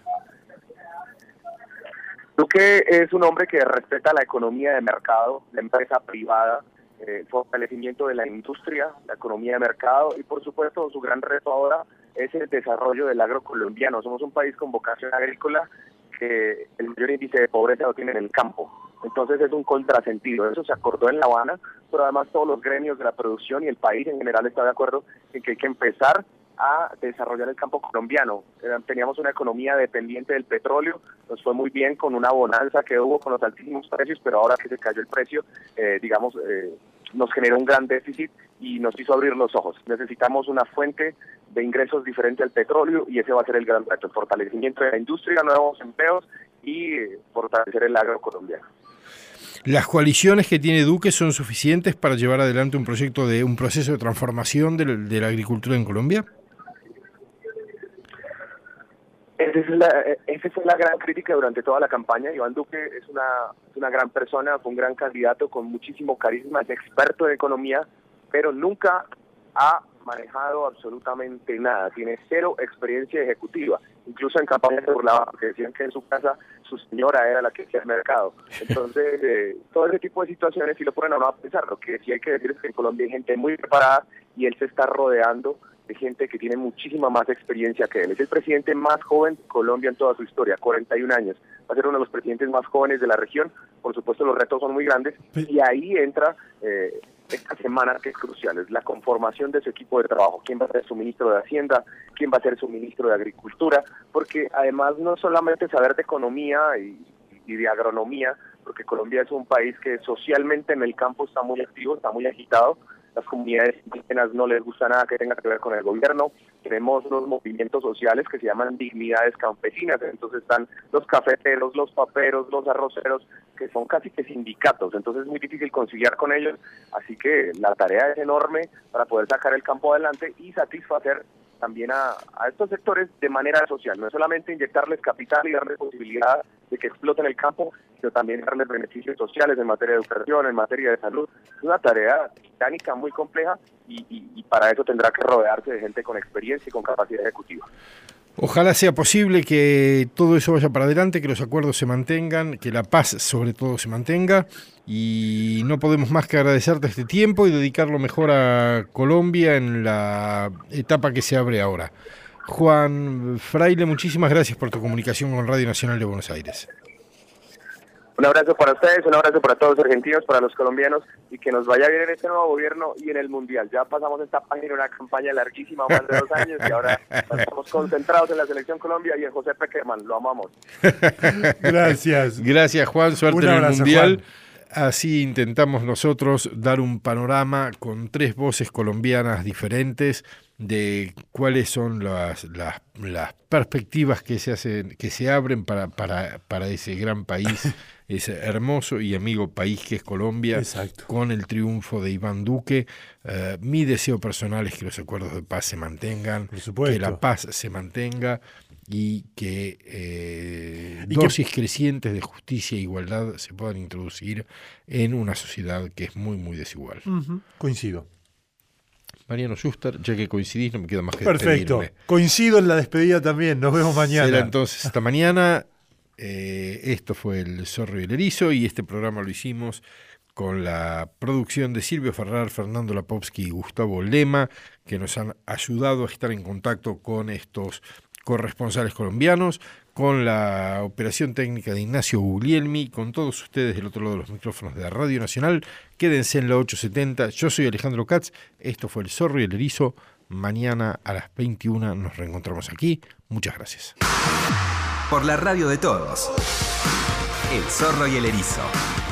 Duque es un hombre que respeta la economía de mercado, la empresa privada, el fortalecimiento de la industria, la economía de mercado, y por supuesto su gran reto ahora es el desarrollo del agro colombiano. Somos un país con vocación agrícola, que el mayor índice de pobreza lo tiene en el campo. Entonces es un contrasentido. Eso se acordó en La Habana, pero además todos los gremios de la producción y el país en general está de acuerdo en que hay que empezar a desarrollar el campo colombiano. Teníamos una economía dependiente del petróleo, nos fue muy bien con una bonanza que hubo con los altísimos precios, pero ahora que se cayó el precio, eh, digamos, eh, nos generó un gran déficit y nos hizo abrir los ojos. Necesitamos una fuente de ingresos diferente al petróleo y ese va a ser el gran reto, el fortalecimiento de la industria, nuevos empleos y eh, fortalecer el agro colombiano. ¿Las coaliciones que tiene Duque son suficientes para llevar adelante un proyecto de un proceso de transformación de, de la agricultura en Colombia? Esa es, la, esa fue la gran crítica durante toda la campaña. Iván Duque es una, es una gran persona, fue un gran candidato con muchísimo carisma, es experto en economía, pero nunca ha manejado absolutamente nada, tiene cero experiencia ejecutiva. incluso en campaña se burlaban porque decían que en su casa su señora era la que hacía el mercado. Entonces, eh, todo ese tipo de situaciones sí lo ponen a uno a pensar. Lo que sí hay que decir es que en Colombia hay gente muy preparada y él se está rodeando de gente que tiene muchísima más experiencia que él. Es el presidente más joven de Colombia en toda su historia, cuarenta y un años. Va a ser uno de los presidentes más jóvenes de la región. Por supuesto, los retos son muy grandes y ahí entra eh, esta semana que es crucial, es la conformación de su equipo de trabajo. ¿Quién va a ser su ministro de Hacienda? ¿Quién va a ser su ministro de Agricultura? Porque además no solamente saber de economía y, y de agronomía, porque Colombia es un país que socialmente en el campo está muy activo, está muy agitado. Las comunidades indígenas no les gusta nada que tenga que ver con el gobierno. Tenemos unos movimientos sociales que se llaman dignidades campesinas, entonces están los cafeteros, los paperos, los arroceros, que son casi que sindicatos, entonces es muy difícil conciliar con ellos, así que la tarea es enorme para poder sacar el campo adelante y satisfacer también a, a estos sectores de manera social, no es solamente inyectarles capital y darles posibilidad de que exploten el campo, sino también darles beneficios sociales en materia de educación, en materia de salud. Es una tarea titánica, muy compleja, y, y, y para eso tendrá que rodearse de gente con experiencia y con capacidad ejecutiva. Ojalá sea posible que todo eso vaya para adelante, que los acuerdos se mantengan, que la paz sobre todo se mantenga, y no podemos más que agradecerte este tiempo y dedicarlo mejor a Colombia en la etapa que se abre ahora. Juan Fraile, muchísimas gracias por tu comunicación con Radio Nacional de Buenos Aires. Un abrazo para ustedes, un abrazo para todos los argentinos, para los colombianos, y que nos vaya bien en este nuevo gobierno y en el Mundial. Ya pasamos esta página, una campaña larguísima, más de dos años, y ahora estamos concentrados en la Selección Colombia y en José Peckerman, lo amamos. Gracias. Gracias, Juan, suerte Un en el abrazo, Mundial. Juan. Así intentamos nosotros dar un panorama con tres voces colombianas diferentes de cuáles son las, las, las perspectivas que se hacen, que se abren para, para, para ese gran país, ese hermoso y amigo país que es Colombia. Exacto. Con el triunfo de Iván Duque. Uh, mi deseo personal es que los acuerdos de paz se mantengan, Por supuesto. que la paz se mantenga y que eh, Y dosis que... crecientes de justicia e igualdad se puedan introducir en una sociedad que es muy, muy desigual. Uh-huh. Coincido. Mariano Schuster, ya que coincidís, no me queda más que Perfecto. despedirme. Coincido en la despedida también. Nos vemos mañana. Será entonces hasta mañana. Eh, esto fue El Zorro y el Erizo y este programa lo hicimos con la producción de Silvio Ferrar, Fernando Lapowski y Gustavo Lema, que nos han ayudado a estar en contacto con estos corresponsales colombianos, con la operación técnica de Ignacio Guglielmi, con todos ustedes del otro lado de los micrófonos de la Radio Nacional. Quédense en la ochocientos setenta. Yo soy Alejandro Katz. Esto fue El Zorro y el Erizo. Mañana a las veintiuna nos reencontramos aquí. Muchas gracias. Por la radio de todos. El Zorro y el Erizo.